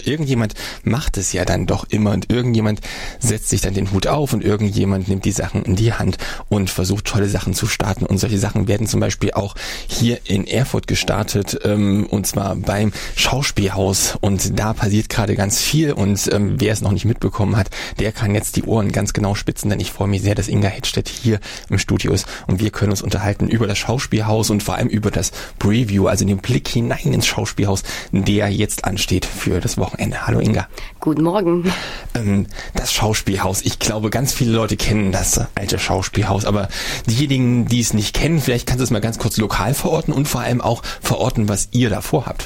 irgendjemand macht es ja dann doch immer und irgendjemand setzt sich dann den Hut auf und irgendjemand nimmt die Sachen in die Hand und versucht tolle Sachen zu starten. Und solche Sachen werden zum Beispiel auch hier in Erfurt gestartet, und zwar beim Schauspielhaus. Und da passiert gerade ganz viel und wer es noch nicht mitbekommen hat, der kann jetzt die Ohren ganz genau spitzen, denn ich freue mich sehr, dass Inga Hedstedt hier im Studio ist und wir können uns unterhalten über das Schauspielhaus und vor allem über das Preview, also den Blick hinein ins Schauspielhaus, der jetzt ansteht für das Wochenende. Hallo Inga. Guten Morgen. Das Schauspielhaus, ich glaube, ganz viele Leute kennen das alte Schauspielhaus, aber diejenigen, die es nicht kennen, vielleicht kannst du es mal ganz kurz lokal verorten und vor allem auch verorten, was ihr da vorhabt.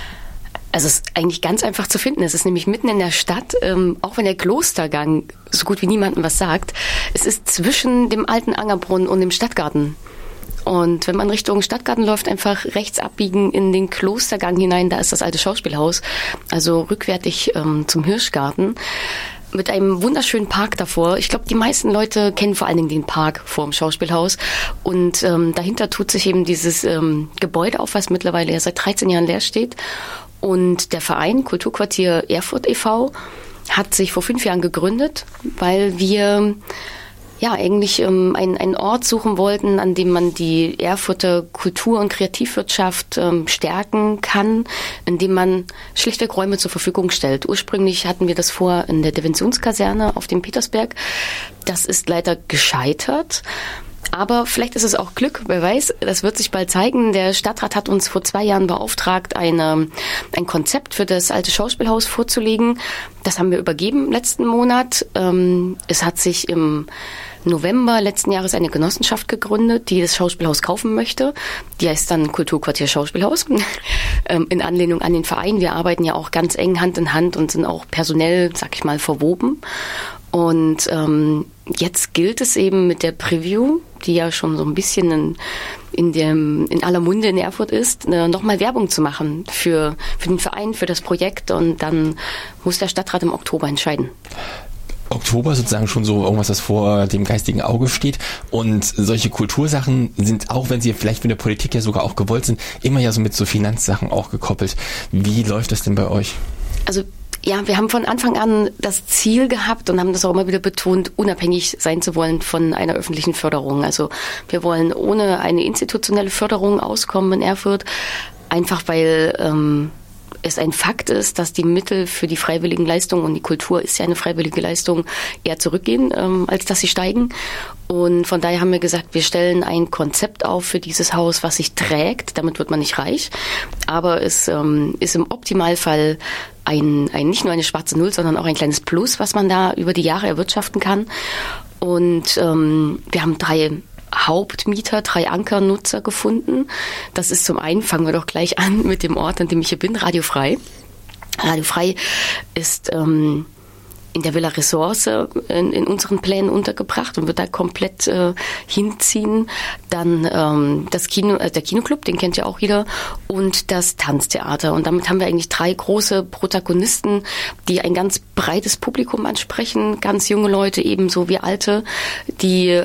Also es ist eigentlich ganz einfach zu finden. Es ist nämlich mitten in der Stadt, auch wenn der Klostergang so gut wie niemandem was sagt. Es ist zwischen dem alten Angerbrunnen und dem Stadtgarten. Und wenn man Richtung Stadtgarten läuft, einfach rechts abbiegen in den Klostergang hinein, da ist das alte Schauspielhaus, also rückwärtig zum Hirschgarten, mit einem wunderschönen Park davor. Ich glaube, die meisten Leute kennen vor allen Dingen den Park vor dem Schauspielhaus. Und dahinter tut sich eben dieses Gebäude auf, was mittlerweile ja seit 13 Jahren leer steht. Und der Verein Kulturquartier Erfurt e.V. hat sich vor 5 Jahren gegründet, weil wir eigentlich einen Ort suchen wollten, an dem man die Erfurter Kultur- und Kreativwirtschaft stärken kann, indem man schlichtweg Räume zur Verfügung stellt. Ursprünglich hatten wir das vor in der Divisionskaserne auf dem Petersberg. Das ist leider gescheitert. Aber vielleicht ist es auch Glück, wer weiß, das wird sich bald zeigen. Der Stadtrat hat uns vor 2 Jahren beauftragt, ein Konzept für das alte Schauspielhaus vorzulegen. Das haben wir übergeben letzten Monat. Es hat sich im November letzten Jahres eine Genossenschaft gegründet, die das Schauspielhaus kaufen möchte. Die heißt dann Kulturquartier Schauspielhaus, in Anlehnung an den Verein. Wir arbeiten ja auch ganz eng Hand in Hand und sind auch personell, sag ich mal, verwoben. Und jetzt gilt es eben mit der Preview, die ja schon so ein bisschen in aller Munde in Erfurt ist, nochmal Werbung zu machen für den Verein, für das Projekt. Und dann muss der Stadtrat im Oktober entscheiden. Oktober sozusagen schon so irgendwas, was vor dem geistigen Auge steht. Und solche Kultursachen sind, auch wenn sie vielleicht von der Politik ja sogar auch gewollt sind, immer ja so mit so Finanzsachen auch gekoppelt. Wie läuft das denn bei euch? Also ja, wir haben von Anfang an das Ziel gehabt und haben das auch immer wieder betont, unabhängig sein zu wollen von einer öffentlichen Förderung. Also wir wollen ohne eine institutionelle Förderung auskommen in Erfurt, einfach weil es ein Fakt ist, dass die Mittel für die freiwilligen Leistungen, und die Kultur ist ja eine freiwillige Leistung, eher zurückgehen, als dass sie steigen. Und von daher haben wir gesagt, wir stellen ein Konzept auf für dieses Haus, was sich trägt. Damit wird man nicht reich, aber es ist im Optimalfall nicht nur eine schwarze Null, sondern auch ein kleines Plus, was man da über die Jahre erwirtschaften kann. Und wir haben 3 Hauptmieter, 3 Ankernutzer gefunden. Das ist zum einen, fangen wir doch gleich an mit dem Ort, an dem ich hier bin, Radio Frei. Radio Frei ist in der Villa Ressource in unseren Plänen untergebracht und wird da komplett hinziehen. Dann der Kinoclub, den kennt ja auch jeder, und das Tanztheater. Und damit haben wir eigentlich 3 große Protagonisten, die ein ganz breites Publikum ansprechen, ganz junge Leute, ebenso wie alte, die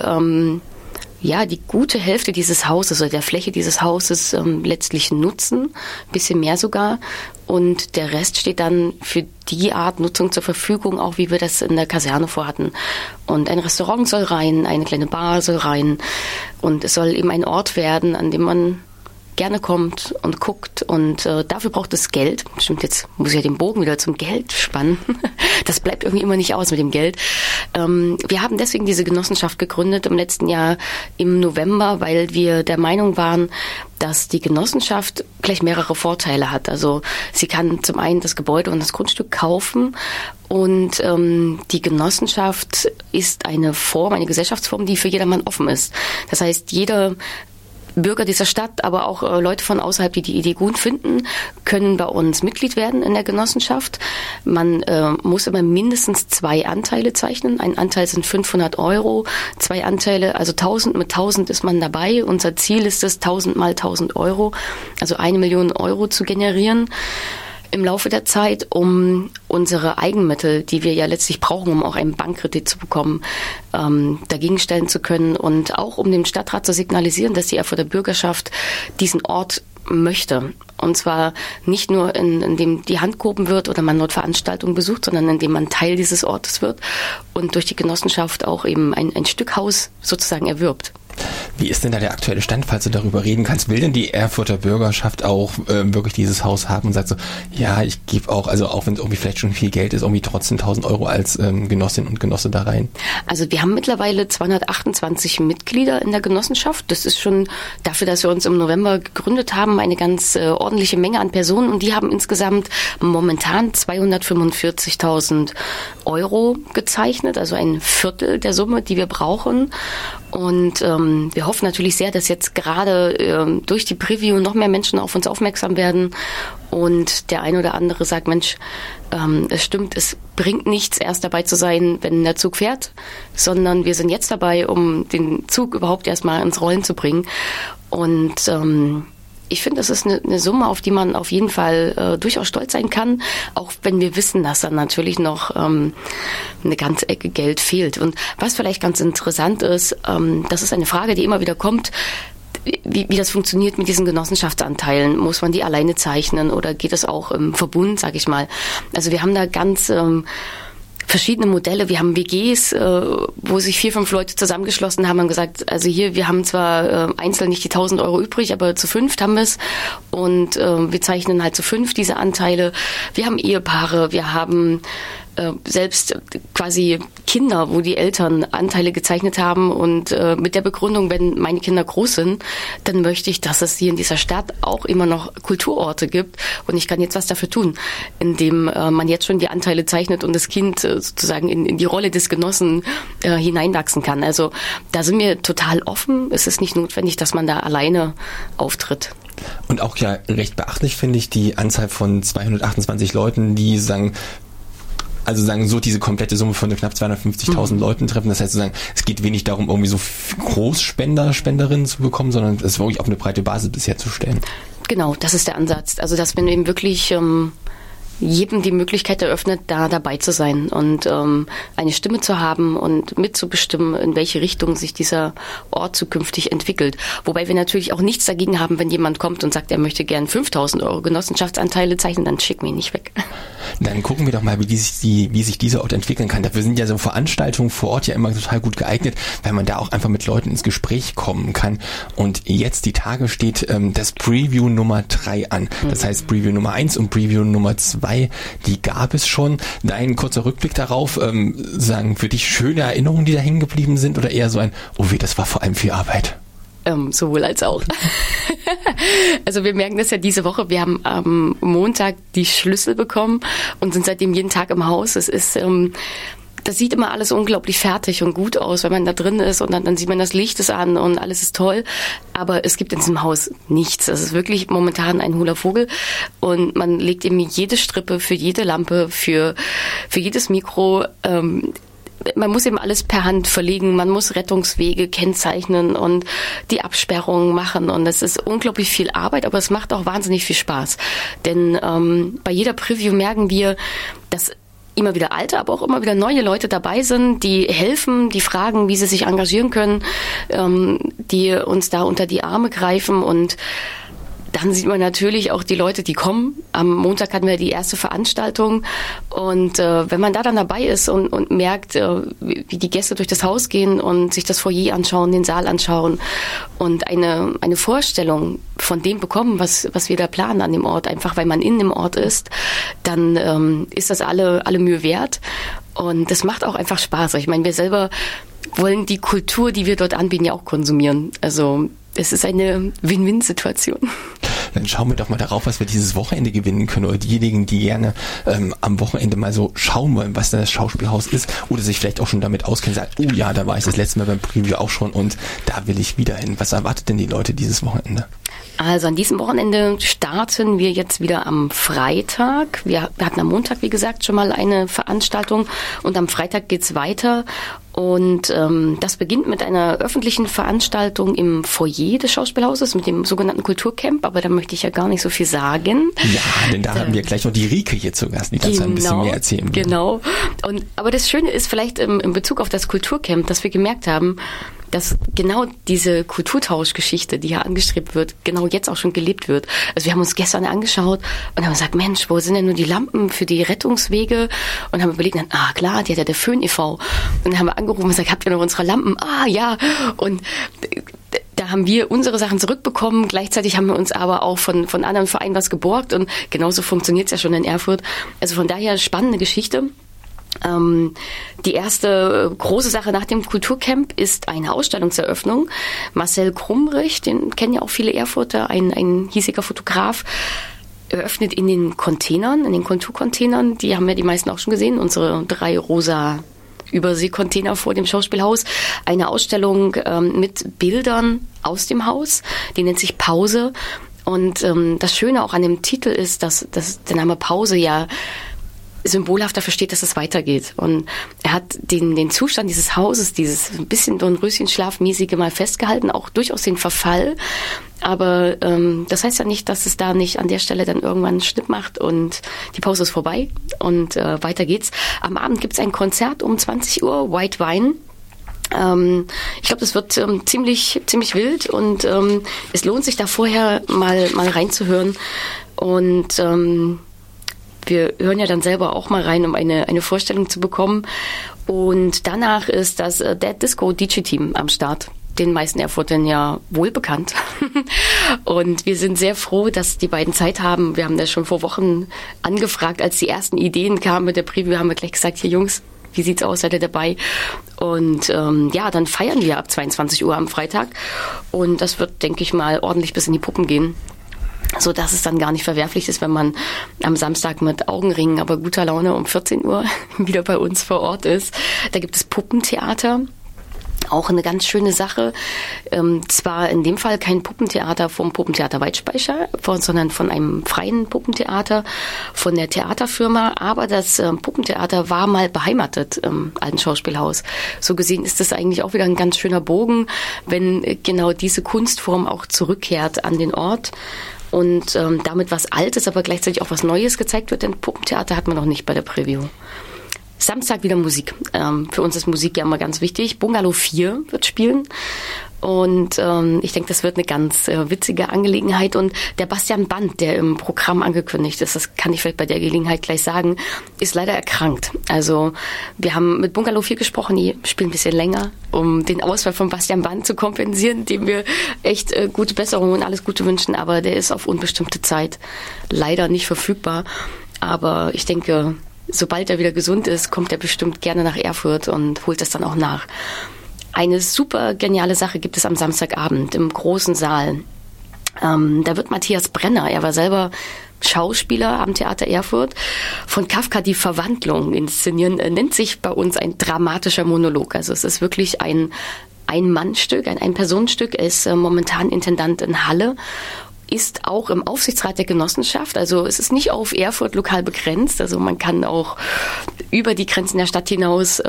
die gute Hälfte dieses Hauses oder der Fläche dieses Hauses letztlich nutzen, ein bisschen mehr sogar. Und der Rest steht dann für die Art Nutzung zur Verfügung, auch wie wir das in der Kaserne vorhatten. Und ein Restaurant soll rein, eine kleine Bar soll rein. Und es soll eben ein Ort werden, an dem man gerne kommt und guckt, und dafür braucht es Geld. Stimmt, jetzt muss ich ja den Bogen wieder zum Geld spannen. Das bleibt irgendwie immer nicht aus mit dem Geld. Wir haben deswegen diese Genossenschaft gegründet im letzten Jahr im November, weil wir der Meinung waren, dass die Genossenschaft gleich mehrere Vorteile hat. Also sie kann zum einen das Gebäude und das Grundstück kaufen, und die Genossenschaft ist eine Gesellschaftsform, die für jedermann offen ist. Das heißt, jeder Bürger dieser Stadt, aber auch Leute von außerhalb, die die Idee gut finden, können bei uns Mitglied werden in der Genossenschaft. Man muss immer mindestens 2 Anteile zeichnen. Ein Anteil sind 500 €, 2 Anteile, also 1000. Mit 1000 ist man dabei. Unser Ziel ist es, 1000 mal 1000 €, also 1 Million € zu generieren im Laufe der Zeit, um unsere Eigenmittel, die wir ja letztlich brauchen, um auch einen Bankkredit zu bekommen, dagegen stellen zu können, und auch um dem Stadtrat zu signalisieren, dass die Erfurter Bürgerschaft diesen Ort möchte. Und zwar nicht nur, indem die Hand gehoben wird oder man dort Veranstaltungen besucht, sondern indem man Teil dieses Ortes wird und durch die Genossenschaft auch eben ein Stück Haus sozusagen erwirbt. Wie ist denn da der aktuelle Stand, falls du darüber reden kannst? Will denn die Erfurter Bürgerschaft auch wirklich dieses Haus haben und sagt so, ja, ich gebe auch, also auch wenn es irgendwie vielleicht schon viel Geld ist, irgendwie trotzdem 1.000 Euro als Genossin und Genosse da rein? Also wir haben mittlerweile 228 Mitglieder in der Genossenschaft. Das ist schon dafür, dass wir uns im November gegründet haben, eine ganz ordentliche Menge an Personen. Und die haben insgesamt momentan 245.000 Euro gezeichnet, also ein Viertel der Summe, die wir brauchen. Und wir hoffen natürlich sehr, dass jetzt gerade durch die Preview noch mehr Menschen auf uns aufmerksam werden und der ein oder andere sagt, Mensch, es stimmt, es bringt nichts, erst dabei zu sein, wenn der Zug fährt, sondern wir sind jetzt dabei, um den Zug überhaupt erstmal ins Rollen zu bringen. Und ich finde, das ist eine Summe, auf die man auf jeden Fall durchaus stolz sein kann, auch wenn wir wissen, dass dann natürlich noch eine ganze Ecke Geld fehlt. Und was vielleicht ganz interessant ist, das ist eine Frage, die immer wieder kommt, wie das funktioniert mit diesen Genossenschaftsanteilen. Muss man die alleine zeichnen oder geht es auch im Verbund, sag ich mal. Also wir haben da ganz verschiedene Modelle. Wir haben WGs, wo sich 4, 5 Leute zusammengeschlossen haben und gesagt, also hier, wir haben zwar einzeln nicht die 1.000 Euro übrig, aber zu 5 haben wir es und wir zeichnen halt zu 5 diese Anteile. Wir haben Ehepaare, wir haben selbst quasi Kinder, wo die Eltern Anteile gezeichnet haben und mit der Begründung, wenn meine Kinder groß sind, dann möchte ich, dass es hier in dieser Stadt auch immer noch Kulturorte gibt und ich kann jetzt was dafür tun, indem man jetzt schon die Anteile zeichnet und das Kind sozusagen in die Rolle des Genossen hineinwachsen kann. Also da sind wir total offen. Es ist nicht notwendig, dass man da alleine auftritt. Und auch ja recht beachtlich finde ich die Anzahl von 228 Leuten, die sagen so diese komplette Summe von knapp 250.000 Leuten treffen. Das heißt sozusagen, es geht wenig darum, irgendwie so Großspender, Spenderinnen zu bekommen, sondern es wirklich auf eine breite Basis bisher zu stellen. Genau, das ist der Ansatz. Also dass wir eben wirklich jedem die Möglichkeit eröffnet, da dabei zu sein und eine Stimme zu haben und mitzubestimmen, in welche Richtung sich dieser Ort zukünftig entwickelt. Wobei wir natürlich auch nichts dagegen haben, wenn jemand kommt und sagt, er möchte gern 5.000 Euro Genossenschaftsanteile zeichnen, dann schick mich nicht weg. Dann gucken wir doch mal, wie sich dieser Ort entwickeln kann. Dafür sind ja so Veranstaltungen vor Ort ja immer total gut geeignet, weil man da auch einfach mit Leuten ins Gespräch kommen kann. Und jetzt die Tage steht das Preview Nummer 3 an. Das heißt Preview Nummer 1 und Preview Nummer 2, die gab es schon. Dein kurzer Rückblick darauf, sagen für dich schöne Erinnerungen, die da hängen geblieben sind oder eher so ein, oh weh, das war vor allem viel Arbeit? Sowohl als auch. Also wir merken das ja diese Woche. Wir haben am Montag die Schlüssel bekommen und sind seitdem jeden Tag im Haus. Es ist, das sieht immer alles unglaublich fertig und gut aus, wenn man da drin ist und dann sieht man, das Licht ist an und alles ist toll. Aber es gibt in diesem Haus nichts. Es ist wirklich momentan ein hohler Vogel und man legt eben jede Strippe für jede Lampe, für jedes Mikro. Man muss eben alles per Hand verlegen, man muss Rettungswege kennzeichnen und die Absperrungen machen und es ist unglaublich viel Arbeit, aber es macht auch wahnsinnig viel Spaß. Denn bei jeder Preview merken wir, dass immer wieder alte, aber auch immer wieder neue Leute dabei sind, die helfen, die fragen, wie sie sich engagieren können, die uns da unter die Arme greifen und dann sieht man natürlich auch die Leute, die kommen. Am Montag hatten wir die erste Veranstaltung und wenn man da dann dabei ist und merkt, wie die Gäste durch das Haus gehen und sich das Foyer anschauen, den Saal anschauen und eine Vorstellung von dem bekommen, was wir da planen an dem Ort, einfach weil man in dem Ort ist, dann ist das alle Mühe wert und das macht auch einfach Spaß. Ich meine, wir selber wollen die Kultur, die wir dort anbieten, ja auch konsumieren. Also es ist eine Win-Win-Situation. Dann schauen wir doch mal darauf, was wir dieses Wochenende gewinnen können oder diejenigen, die gerne am Wochenende mal so schauen wollen, was denn das Schauspielhaus ist oder sich vielleicht auch schon damit auskennen, sagen, oh ja, da war ich das letzte Mal beim Preview auch schon und da will ich wieder hin. Was erwartet denn die Leute dieses Wochenende? Also an diesem Wochenende starten wir jetzt wieder am Freitag. Wir hatten am Montag, wie gesagt, schon mal eine Veranstaltung und am Freitag geht's weiter. Und das beginnt mit einer öffentlichen Veranstaltung im Foyer des Schauspielhauses mit dem sogenannten Kulturcamp, aber da möchte ich ja gar nicht so viel sagen. Ja, denn da haben wir gleich noch die Rike hier zu Gast, die dazu ein bisschen mehr erzählen will. Genau. Aber das Schöne ist vielleicht in Bezug auf das Kulturcamp, dass wir gemerkt haben, dass genau diese Kulturtauschgeschichte, die hier angestrebt wird, genau jetzt auch schon gelebt wird. Also wir haben uns gestern angeschaut und haben gesagt, Mensch, wo sind denn nur die Lampen für die Rettungswege? Und haben überlegt, klar, die hat ja der Föhn e.V. Und dann haben wir angerufen und gesagt, habt ihr noch unsere Lampen? Ah, ja. Und da haben wir unsere Sachen zurückbekommen. Gleichzeitig haben wir uns aber auch von anderen Vereinen was geborgt. Und genauso funktioniert es ja schon in Erfurt. Also von daher spannende Geschichte. Die erste große Sache nach dem Kulturcamp ist eine Ausstellungseröffnung. Marcel Krumrich, den kennen ja auch viele Erfurter, ein hiesiger Fotograf, eröffnet in den Containern, in den Kulturcontainern. Die haben ja die meisten auch schon gesehen, unsere 3 rosa Überseekontainer vor dem Schauspielhaus. Eine Ausstellung mit Bildern aus dem Haus, die nennt sich Pause. Und das Schöne auch an dem Titel ist, dass der Name Pause ja symbolhaft dafür steht, dass es weitergeht. Und er hat den Zustand dieses Hauses, dieses ein bisschen Dornröschenschlafmäßige mal festgehalten, auch durchaus den Verfall. Aber das heißt ja nicht, dass es da nicht an der Stelle dann irgendwann einen Schnitt macht und die Pause ist vorbei und weiter geht's. Am Abend gibt's ein Konzert um 20 Uhr, White Wine. Ich glaube, das wird ziemlich wild und es lohnt sich da vorher mal reinzuhören. Und wir hören ja dann selber auch mal rein, um eine Vorstellung zu bekommen. Und danach ist das Dead Disco DJ-Team am Start. Den meisten Erfurtern ja wohl bekannt. Und wir sind sehr froh, dass die beiden Zeit haben. Wir haben das schon vor Wochen angefragt, als die ersten Ideen kamen mit der Preview, haben wir gleich gesagt, hier Jungs, wie sieht's aus, seid ihr dabei? Und dann feiern wir ab 22 Uhr am Freitag. Und das wird, denke ich mal, ordentlich bis in die Puppen gehen. So dass es dann gar nicht verwerflich ist, wenn man am Samstag mit Augenringen, aber guter Laune um 14 Uhr wieder bei uns vor Ort ist. Da gibt es Puppentheater. Auch eine ganz schöne Sache. Zwar in dem Fall kein Puppentheater vom Puppentheater Weitspeicher, sondern von einem freien Puppentheater von der Theaterfirma. Aber das Puppentheater war mal beheimatet im alten Schauspielhaus. So gesehen ist das eigentlich auch wieder ein ganz schöner Bogen, wenn genau diese Kunstform auch zurückkehrt an den Ort. Und damit was Altes, aber gleichzeitig auch was Neues gezeigt wird. Denn Puppentheater hat man noch nicht bei der Preview. Samstag wieder Musik. Für uns ist Musik ja immer ganz wichtig. Bungalow 4 wird spielen. Und ich denke, das wird eine ganz witzige Angelegenheit. Und der Bastian Band, der im Programm angekündigt ist, das kann ich vielleicht bei der Gelegenheit gleich sagen, ist leider erkrankt. Also wir haben mit Bungalow 4 gesprochen, die spielen ein bisschen länger, um den Ausfall von Bastian Band zu kompensieren, dem wir echt gute Besserung und alles Gute wünschen. Aber der ist auf unbestimmte Zeit leider nicht verfügbar. Aber ich denke, sobald er wieder gesund ist, kommt er bestimmt gerne nach Erfurt und holt das dann auch nach. Eine super geniale Sache gibt es am Samstagabend im großen Saal. Da wird Matthias Brenner, er war selber Schauspieler am Theater Erfurt, von Kafka die Verwandlung inszenieren, nennt sich bei uns ein dramatischer Monolog. Also es ist wirklich ein Ein-Mann-Stück, ein Ein-Personen-Stück. Er ist momentan Intendant in Halle, ist auch im Aufsichtsrat der Genossenschaft. Also es ist nicht auf Erfurt lokal begrenzt. Also man kann auch über die Grenzen der Stadt hinaus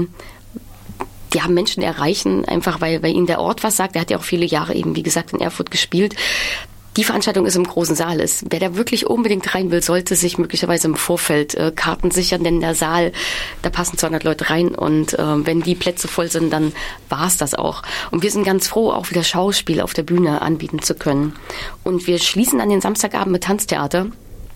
Menschen erreichen, einfach weil ihnen der Ort was sagt. Er hat ja auch viele Jahre eben, wie gesagt, in Erfurt gespielt. Die Veranstaltung ist im großen Saal. Wer da wirklich unbedingt rein will, sollte sich möglicherweise im Vorfeld Karten sichern, denn der Saal, da passen 200 Leute rein und wenn die Plätze voll sind, dann war's das auch. Und wir sind ganz froh, auch wieder Schauspiel auf der Bühne anbieten zu können. Und wir schließen an den Samstagabend mit Tanztheater.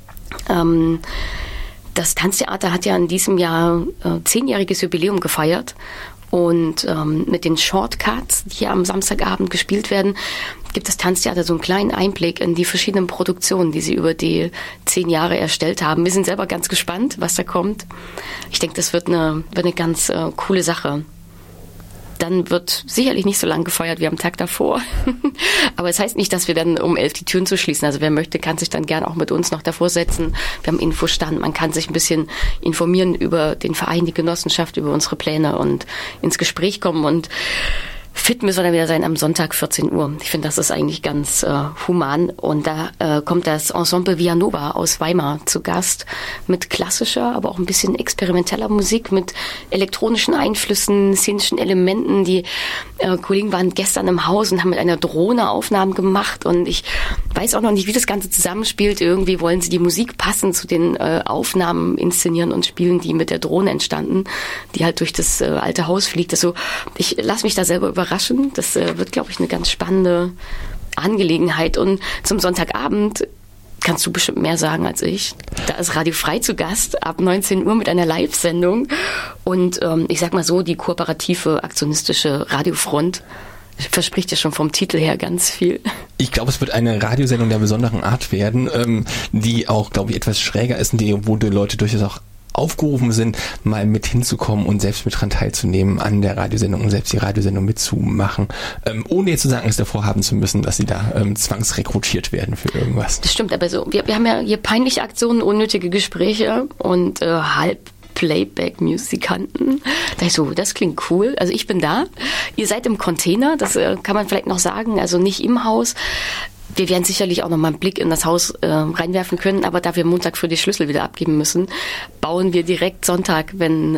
Das Tanztheater hat ja in diesem Jahr 10-jähriges Jubiläum gefeiert. Und mit den Shortcuts, die hier am Samstagabend gespielt werden, gibt das Tanztheater so einen kleinen Einblick in die verschiedenen Produktionen, die sie über die 10 Jahre erstellt haben. Wir sind selber ganz gespannt, was da kommt. Ich denke, das wird eine ganz coole Sache. Dann wird sicherlich nicht so lang gefeiert wie am Tag davor. Aber es heißt nicht, dass wir dann um 11 die Türen zu schließen. Also wer möchte, kann sich dann gern auch mit uns noch davor setzen. Wir haben Infostand. Man kann sich ein bisschen informieren über den Verein, die Genossenschaft, über unsere Pläne und ins Gespräch kommen. Und fit müssen wir dann wieder sein am Sonntag 14 Uhr. Ich finde, das ist eigentlich ganz human. Und da kommt das Ensemble Villanova aus Weimar zu Gast mit klassischer, aber auch ein bisschen experimenteller Musik, mit elektronischen Einflüssen, szenischen Elementen. Die Kollegen waren gestern im Haus und haben mit einer Drohne Aufnahmen gemacht. Und ich weiß auch noch nicht, wie das Ganze zusammenspielt. Irgendwie wollen sie die Musik passend zu den Aufnahmen inszenieren und spielen, die mit der Drohne entstanden, die halt durch das alte Haus fliegt. Also ich lasse mich da selber überraschen. Das wird, glaube ich, eine ganz spannende Angelegenheit. Und zum Sonntagabend kannst du bestimmt mehr sagen als ich. Da ist Radio Frei zu Gast ab 19 Uhr mit einer Live-Sendung. Und ich sag mal so, die kooperative, aktionistische Radiofront verspricht ja schon vom Titel her ganz viel. Ich glaube, es wird eine Radiosendung der besonderen Art werden, die auch, glaube ich, etwas schräger ist, wo die Leute durchaus auch aufgerufen sind, mal mit hinzukommen und selbst mit dran teilzunehmen an der Radiosendung und selbst die Radiosendung mitzumachen, ohne jetzt zu sagen, es davor haben zu müssen, dass sie da zwangsrekrutiert werden für irgendwas. Das stimmt, aber so, wir haben ja hier peinliche Aktionen, unnötige Gespräche und Playback-Musikanten. Da ich so, das klingt cool. Also ich bin da. Ihr seid im Container, das kann man vielleicht noch sagen, also nicht im Haus. Wir werden sicherlich auch noch mal einen Blick in das Haus reinwerfen können, aber da wir Montag für die Schlüssel wieder abgeben müssen, bauen wir direkt Sonntag, wenn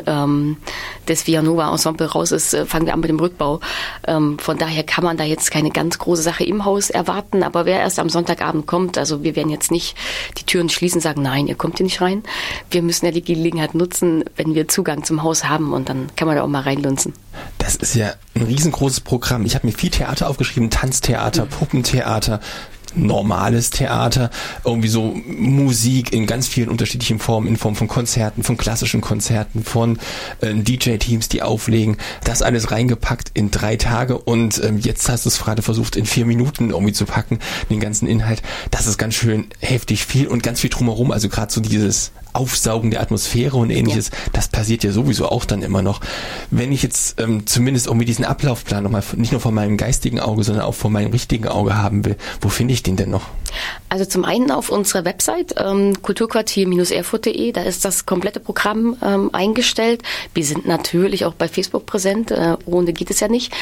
das Villanova Ensemble raus ist, fangen wir an mit dem Rückbau. Von daher kann man da jetzt keine ganz große Sache im Haus erwarten, aber wer erst am Sonntagabend kommt, also wir werden jetzt nicht die Türen schließen und sagen, nein, ihr kommt hier nicht rein. Wir müssen ja die Gelegenheit nutzen, wenn wir Zugang zum Haus haben und dann kann man da auch mal reinlunzen. Das ist ja ein riesengroßes Programm. Ich habe mir viel Theater aufgeschrieben, Tanztheater, Puppentheater, normales Theater, irgendwie so Musik in ganz vielen unterschiedlichen Formen, in Form von Konzerten, von klassischen Konzerten, von DJ-Teams, die auflegen. Das alles reingepackt in 3 Tage und jetzt hast du es gerade versucht, in 4 Minuten irgendwie zu packen, den ganzen Inhalt. Das ist ganz schön heftig viel und ganz viel drumherum, also gerade so dieses Aufsaugen der Atmosphäre und ähnliches, das passiert ja sowieso auch dann immer noch. Wenn ich jetzt zumindest irgendwie diesen Ablaufplan nochmal nicht nur von meinem geistigen Auge, sondern auch von meinem richtigen Auge haben will, wo finde ich den denn noch? Also zum einen auf unserer Website kulturquartier-erfurt.de, da ist das komplette Programm eingestellt. Wir sind natürlich auch bei Facebook präsent, ohne geht es ja nicht.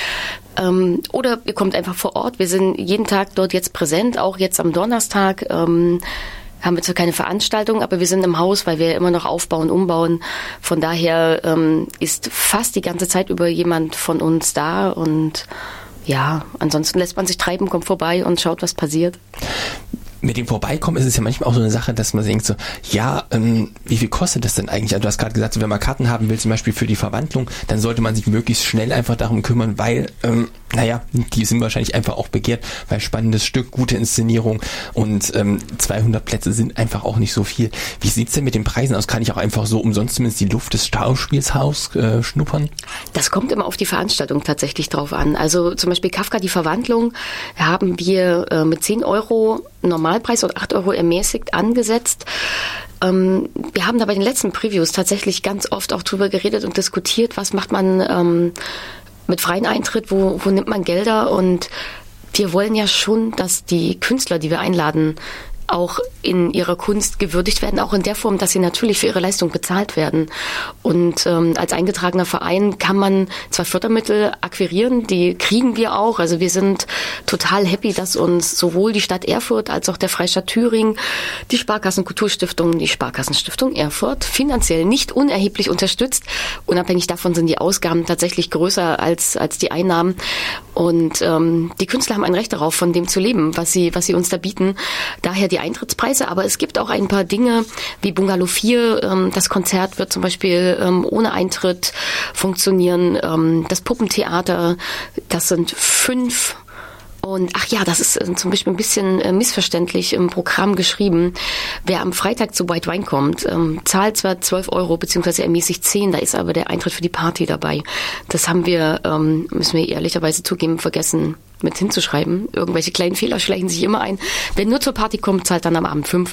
Oder ihr kommt einfach vor Ort, wir sind jeden Tag dort jetzt präsent, auch jetzt am Donnerstag. Haben wir zwar keine Veranstaltung, aber wir sind im Haus, weil wir immer noch aufbauen, umbauen. Von daher ist fast die ganze Zeit über jemand von uns da und ja, ansonsten lässt man sich treiben, kommt vorbei und schaut, was passiert. Mit dem Vorbeikommen ist es ja manchmal auch so eine Sache, dass man denkt so, ja, wie viel kostet das denn eigentlich? Also du hast gerade gesagt, so, wenn man Karten haben will, zum Beispiel für die Verwandlung, dann sollte man sich möglichst schnell einfach darum kümmern, weil, die sind wahrscheinlich einfach auch begehrt, weil spannendes Stück, gute Inszenierung und 200 Plätze sind einfach auch nicht so viel. Wie sieht's denn mit den Preisen aus? Kann ich auch einfach so umsonst zumindest die Luft des Schauspielshaus schnuppern? Das kommt immer auf die Veranstaltung tatsächlich drauf an. Also zum Beispiel Kafka, die Verwandlung, haben wir mit 10 Euro Normalpreis und 8 Euro ermäßigt angesetzt. Wir haben da bei den letzten Previews tatsächlich ganz oft auch drüber geredet und diskutiert, was macht man mit freien Eintritt, wo nimmt man Gelder, und wir wollen ja schon, dass die Künstler, die wir einladen, auch in ihrer Kunst gewürdigt werden, auch in der Form, dass sie natürlich für ihre Leistung bezahlt werden. Und als eingetragener Verein kann man zwar Fördermittel akquirieren, die kriegen wir auch. Also wir sind total happy, dass uns sowohl die Stadt Erfurt als auch der Freistaat Thüringen, die Sparkassenkulturstiftung, die Sparkassenstiftung Erfurt finanziell nicht unerheblich unterstützt. Unabhängig davon sind die Ausgaben tatsächlich größer als die Einnahmen. Und die Künstler haben ein Recht darauf, von dem zu leben, was sie uns da bieten. Daher die Eintrittspreise, aber es gibt auch ein paar Dinge wie Bungalow 4. Das Konzert wird zum Beispiel ohne Eintritt funktionieren. Das Puppentheater, das sind 5. Und das ist zum Beispiel ein bisschen missverständlich im Programm geschrieben. Wer am Freitag zu White Wine kommt, zahlt zwar 12 Euro beziehungsweise ermäßigt 10, da ist aber der Eintritt für die Party dabei. Das haben wir, müssen wir ehrlicherweise zugeben, vergessen mit hinzuschreiben. Irgendwelche kleinen Fehler schleichen sich immer ein. Wer nur zur Party kommt, zahlt dann am Abend 5.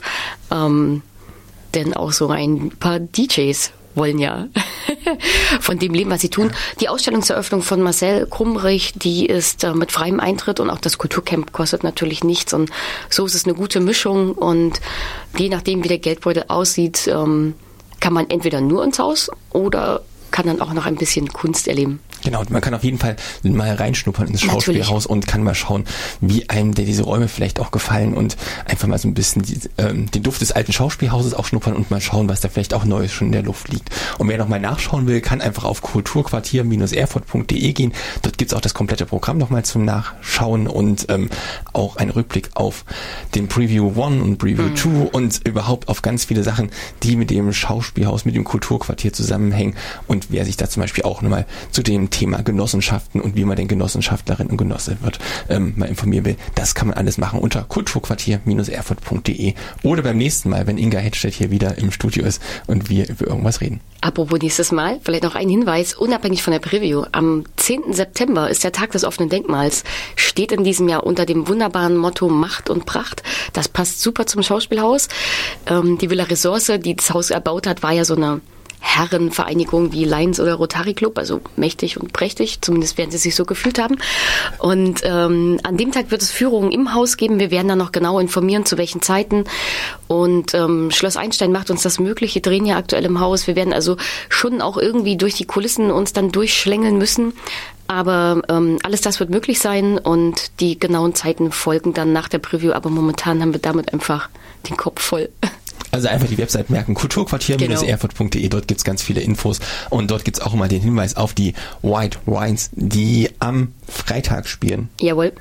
Denn auch so ein paar DJs wollen ja von dem leben, was sie tun. Die Ausstellungseröffnung von Marcel Krumrich, die ist mit freiem Eintritt, und auch das Kulturcamp kostet natürlich nichts. Und so ist es eine gute Mischung, und je nachdem, wie der Geldbeutel aussieht, kann man entweder nur ins Haus oder kann dann auch noch ein bisschen Kunst erleben. Genau, man kann auf jeden Fall mal reinschnuppern ins Schauspielhaus und kann mal schauen, wie einem diese Räume vielleicht auch gefallen und einfach mal so ein bisschen den Duft des alten Schauspielhauses auch schnuppern und mal schauen, was da vielleicht auch Neues schon in der Luft liegt. Und wer nochmal nachschauen will, kann einfach auf kulturquartier-erfurt.de gehen. Dort gibt's auch das komplette Programm nochmal zum Nachschauen und auch einen Rückblick auf den Preview 1 und Preview 2 und überhaupt auf ganz viele Sachen, die mit dem Schauspielhaus, mit dem Kulturquartier zusammenhängen. Und wer sich da zum Beispiel auch nochmal zu dem Thema Genossenschaften und wie man denn Genossenschaftlerin und Genosse wird, mal informieren will, das kann man alles machen unter kulturquartier-erfurt.de oder beim nächsten Mal, wenn Inga Hedstedt hier wieder im Studio ist und wir über irgendwas reden. Apropos nächstes Mal, vielleicht noch ein Hinweis, unabhängig von der Preview. Am 10. September ist der Tag des offenen Denkmals, steht in diesem Jahr unter dem wunderbaren Motto Macht und Pracht. Das passt super zum Schauspielhaus. Die Villa Ressource, die das Haus erbaut hat, war ja so eine Herrenvereinigung wie Lions oder Rotary Club, also mächtig und prächtig, zumindest werden sie sich so gefühlt haben. Und an dem Tag wird es Führungen im Haus geben. Wir werden dann noch genau informieren, zu welchen Zeiten. Und Schloss Einstein macht uns das möglich. Wir drehen ja aktuell im Haus. Wir werden also schon auch irgendwie durch die Kulissen uns dann durchschlängeln müssen. Aber alles das wird möglich sein und die genauen Zeiten folgen dann nach der Preview. Aber momentan haben wir damit einfach den Kopf voll. Also einfach die Website merken, kulturquartier-erfurt.de, dort gibt's ganz viele Infos und dort gibt's auch immer den Hinweis auf die White Wines, die am Freitag spielen. Jawohl.